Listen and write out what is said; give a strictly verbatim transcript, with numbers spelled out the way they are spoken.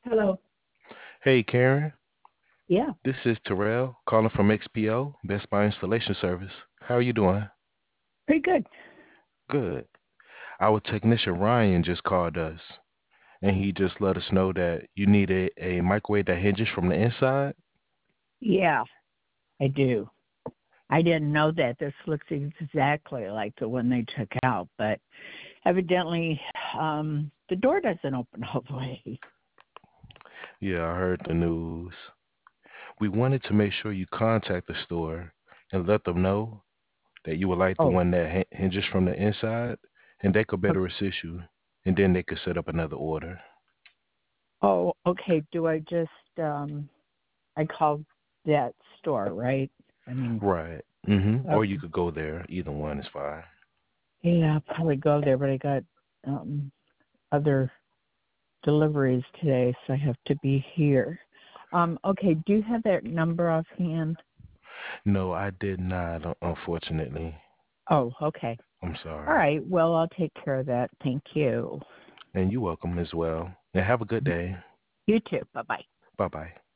Hello. Hey Karen, Yeah, this is Terrell calling from X P O, Best Buy Installation Service. How are you doing? pretty good. Good. Our technician Ryan just called us and he just let us know that you need a, a microwave that hinges from the inside. Yeah, I do. I didn't know that. This looks exactly like the one they took out, but evidently um, the door doesn't open all the way. Yeah, I heard the news. We wanted to make sure you contact the store and let them know that you would like the Oh, one that hin- hinges from the inside and they could o- better assist you and then they could set up another order. oh, okay. Do I just um, I called that store, right? I mean, Right. Mm-hmm. Or you okay. could go there. Either one is fine. Yeah, I'll probably go there, but I got um, other deliveries today, so I have to be here. Um, okay, do you have that number offhand? No, I did not, un- unfortunately. Oh, okay. I'm All sorry. right. Well, I'll take care of that. Thank you. And you're welcome as well. And have a good day. You too. Bye bye. Bye bye.